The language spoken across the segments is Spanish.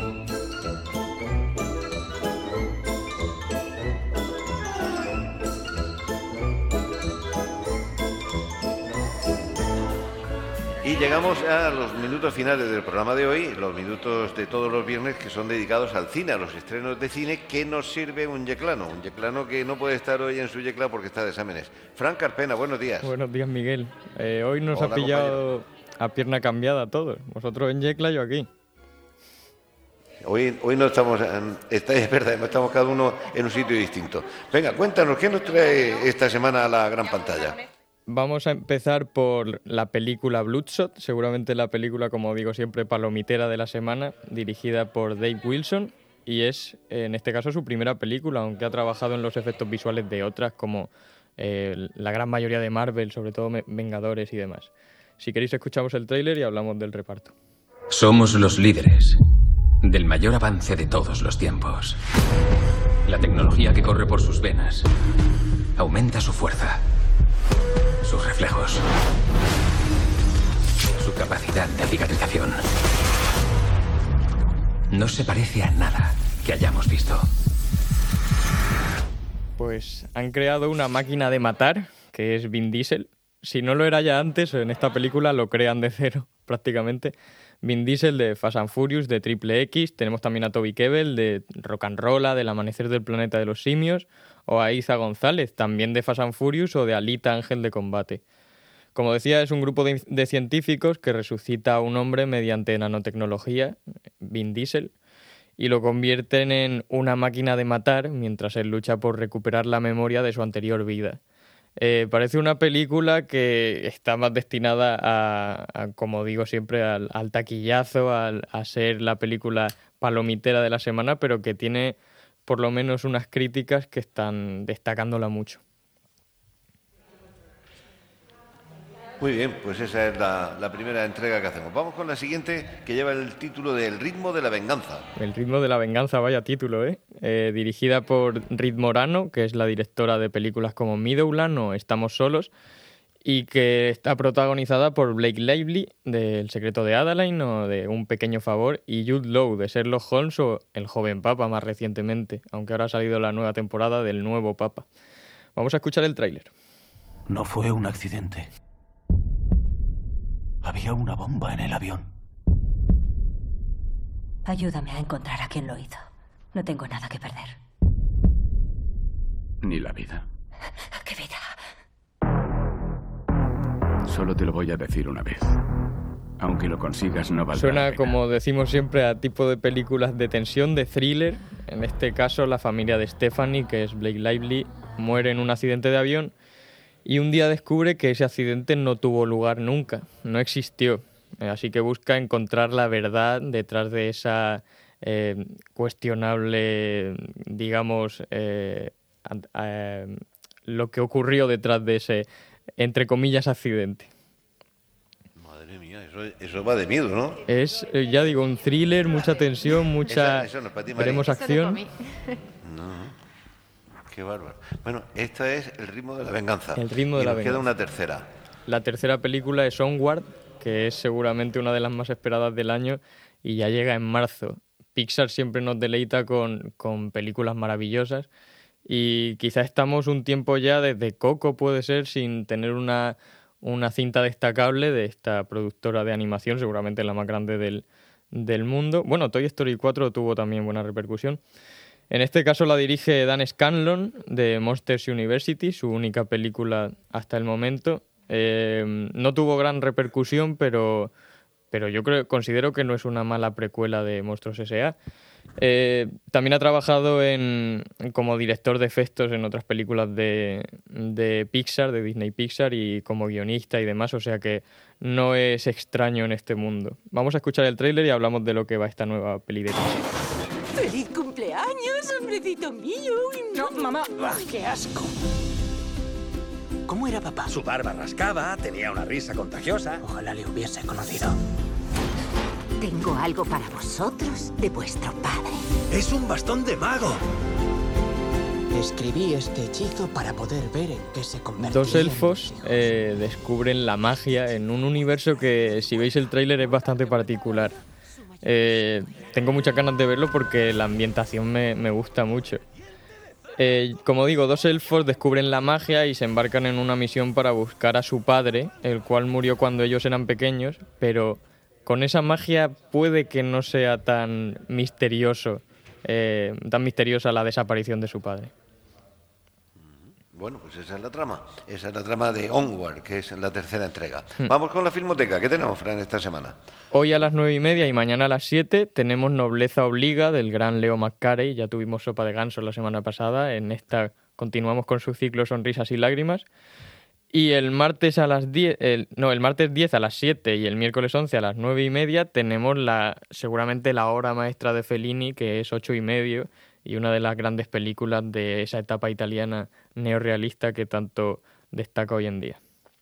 Y llegamos a los minutos finales del programa de hoy, los minutos de todos los viernes que son dedicados al cine, a los estrenos de cine. ¿Qué nos sirve un yeclano? Un yeclano que no puede estar hoy en su yecla porque está de exámenes. Fran Carpena, buenos días. Buenos días, Miguel. Hoy nos Hola, ha pillado compañero. a pierna cambiada todos. Vosotros en yecla, yo aquí. Hoy no estamos, es verdad, estamos cada uno en un sitio distinto. Venga, cuéntanos, ¿qué nos trae esta semana a la gran pantalla? Vamos a empezar por la película Bloodshot, seguramente la película, como digo siempre, palomitera de la semana, dirigida por Dave Wilson, y es, en este caso, su primera película, aunque ha trabajado en los efectos visuales de otras, como la gran mayoría de Marvel, sobre todo Vengadores y demás. Si queréis, escuchamos el tráiler y hablamos del reparto. Somos los líderes del mayor avance de todos los tiempos. La tecnología que corre por sus venas aumenta su fuerza, sus reflejos, su capacidad de cicatrización. No se parece a nada que hayamos visto. Pues han creado una máquina de matar, que es Vin Diesel. Si no lo era ya antes, en esta película lo crean de cero, prácticamente. Vin Diesel de Fast and Furious, de Triple X. Tenemos también a Toby Kebbell de Rock'n'Rolla, del Amanecer del Planeta de los Simios. O a Eiza González, también de Fast and Furious, o de Alita, Ángel de Combate. Como decía, es un grupo de científicos que resucita a un hombre mediante nanotecnología, Vin Diesel, y lo convierten en una máquina de matar mientras él lucha por recuperar la memoria de su anterior vida. Parece una película que está más destinada a como digo siempre, al taquillazo, a ser la película palomitera de la semana, pero que tiene por lo menos unas críticas que están destacándola mucho. Muy bien, pues esa es la primera entrega que hacemos. Vamos con la siguiente, que lleva el título de El ritmo de la venganza. El ritmo de la venganza, vaya título, ¿eh? Dirigida por Rit Morano, que es la directora de películas como Meadowland o Estamos solos, y que está protagonizada por Blake Lively, de El secreto de Adeline o de Un pequeño favor, y Jude Law, de Sherlock Holmes o El joven papa más recientemente, aunque ahora ha salido la nueva temporada del nuevo papa. Vamos a escuchar el tráiler. No fue un accidente. Había una bomba en el avión. Ayúdame a encontrar a quien lo hizo. No tengo nada que perder. Ni la vida. ¿Qué vida? Solo te lo voy a decir una vez. Aunque lo consigas, no valdrá la Suena, pena. como decimos siempre, a tipo de películas de tensión, de thriller. En este caso, la familia de Stephanie, que es Blake Lively, muere en un accidente de avión y un día descubre que ese accidente no tuvo lugar nunca, no existió. Así que busca encontrar la verdad detrás de esa cuestionable, digamos, lo que ocurrió detrás de ese, entre comillas, accidente. Madre mía, eso va de miedo, ¿no? Es, ya digo, un thriller, mucha tensión, mucha... Eso no es para ti, María. Veremos acción. No, qué bárbaro. Bueno, esta es El ritmo de la venganza. El ritmo de la nos queda venganza. una tercera. La tercera película es Onward, que es seguramente una de las más esperadas del año y ya llega en marzo. Pixar siempre nos deleita con películas maravillosas y quizá estamos un tiempo ya desde Coco, puede ser, sin tener una cinta destacable de esta productora de animación, seguramente la más grande del mundo. Bueno, Toy Story 4 tuvo también buena repercusión. En este caso la dirige Dan Scanlon, de Monsters University, su única película hasta el momento. No tuvo gran repercusión, pero yo considero que no es una mala precuela de Monstruos S.A. También ha trabajado como director de efectos en otras películas de Pixar, de Disney Pixar, y como guionista y demás, o sea que no es extraño en este mundo. Vamos a escuchar el tráiler y hablamos de lo que va esta nueva peli de Pixar. ¡Feliz cumpleaños, hombrecito mío! No, mamá. ¡Qué asco! ¿Cómo era papá? Su barba rascaba, tenía una risa contagiosa. Ojalá le hubiese conocido. Tengo algo para vosotros de vuestro padre. ¡Es un bastón de mago! Escribí este hechizo para poder ver en qué se convertía. Dos elfos descubren la magia en un universo que, si veis el tráiler, es bastante particular. tengo muchas ganas de verlo porque la ambientación me gusta mucho. Como digo, 2 elfos descubren la magia y se embarcan en una misión para buscar a su padre, el cual murió cuando ellos eran pequeños, pero con esa magia puede que no sea tan misteriosa la desaparición de su padre. Bueno, pues esa es la trama de Onward, que es la tercera entrega. Vamos con la Filmoteca. ¿Qué tenemos, Fran, esta semana? Hoy a las 9:30 y mañana a las 7 tenemos Nobleza Obliga del gran Leo McCarey. Ya tuvimos Sopa de Ganso la semana pasada. En esta continuamos con su ciclo Sonrisas y Lágrimas. Y el martes a las 10, el martes 10 a las 7 y el miércoles 11 a las 9:30 tenemos seguramente la obra maestra de Fellini, que es 8:30, y una de las grandes películas de esa etapa italiana neorrealista que tanto destaca hoy en día.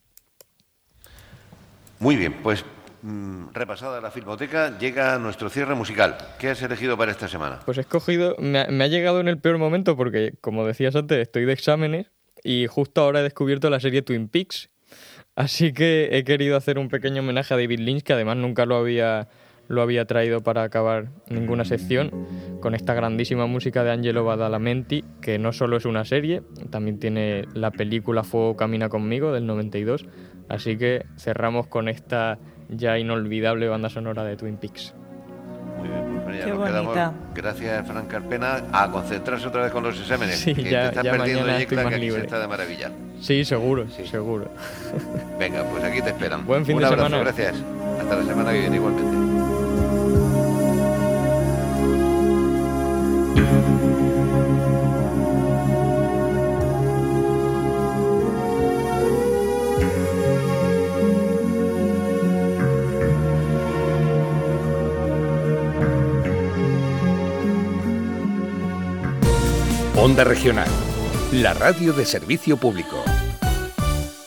Muy bien, pues repasada la Filmoteca, llega nuestro cierre musical. ¿Qué has elegido para esta semana? Pues he escogido, me ha llegado en el peor momento porque, como decías antes, estoy de exámenes y justo ahora he descubierto la serie Twin Peaks. Así que he querido hacer un pequeño homenaje a David Lynch, que además nunca lo había traído para acabar ninguna sección, con esta grandísima música de Angelo Badalamenti, que no solo es una serie, también tiene la película Fuego camina conmigo del 92, así que cerramos con esta ya inolvidable banda sonora de Twin Peaks. Muy bien, pues María, Qué nos bonita. quedamos, gracias Fran Carpena, a concentrarse otra vez con los exámenes, Sí, que ya te estás perdiendo mañana el estoy jet lag, más que aquí libre. se está de maravilla. Sí, seguro. Venga, pues aquí te esperan. Buen fin Un de abrazo, semana. gracias. Hasta la semana que viene igualmente. Onda Regional, la radio de servicio público.